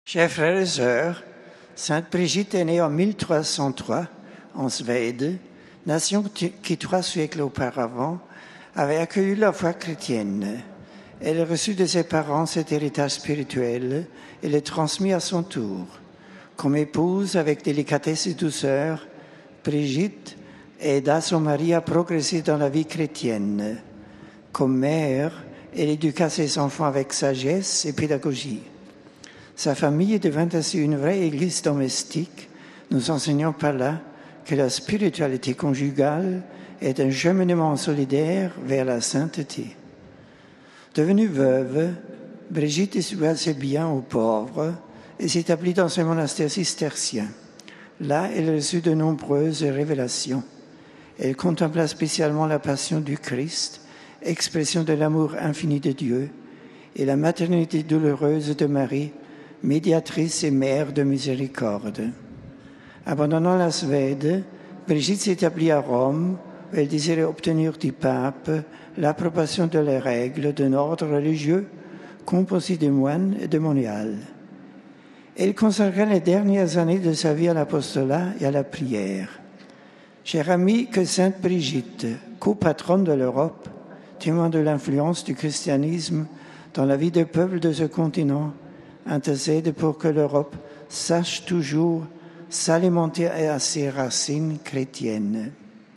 Chers frères et sœurs, Sainte Brigitte est née en 1303 en Suède, nation qui 3 siècles auparavant avait accueilli la foi chrétienne. Elle reçut de ses parents cet héritage spirituel et le transmit à son tour. Comme épouse, avec délicatesse et douceur, Brigitte aida son mari à progresser dans la vie chrétienne. Comme mère, elle éduqua ses enfants avec sagesse et pédagogie. Sa famille devint ainsi une vraie église domestique, nous enseignant par là que la spiritualité conjugale est un cheminement solidaire vers la sainteté. Devenue veuve, Brigitte distribua ses biens aux pauvres et s'établit dans un monastère cistercien. Là, elle reçut de nombreuses révélations. Elle contempla spécialement la passion du Christ, expression de l'amour infini de Dieu, et la maternité douloureuse de Marie, médiatrice et mère de miséricorde. Abandonnant la Suède, Brigitte s'établit à Rome, où elle désirait obtenir du pape l'approbation de les règles d'un ordre religieux composé de moines et de moniales. Elle consacra les dernières années de sa vie à l'apostolat et à la prière. Cher ami, que Sainte Brigitte, copatronne de l'Europe, témoin de l'influence du christianisme dans la vie des peuples de ce continent, intercède pour que l'Europe sache toujours s'alimenter à ses racines chrétiennes.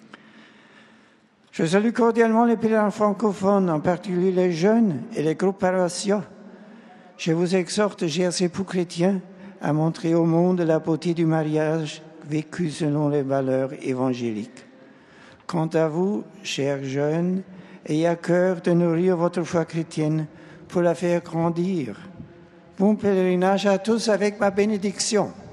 Je salue cordialement les pèlerins francophones, en particulier les jeunes et les groupes paroissiaux. Je vous exhorte, chers époux chrétiens, à montrer au monde la beauté du mariage vécu selon les valeurs évangéliques. Quant à vous, chers jeunes, ayez à cœur de nourrir votre foi chrétienne pour la faire grandir. Bon pèlerinage à tous avec ma bénédiction.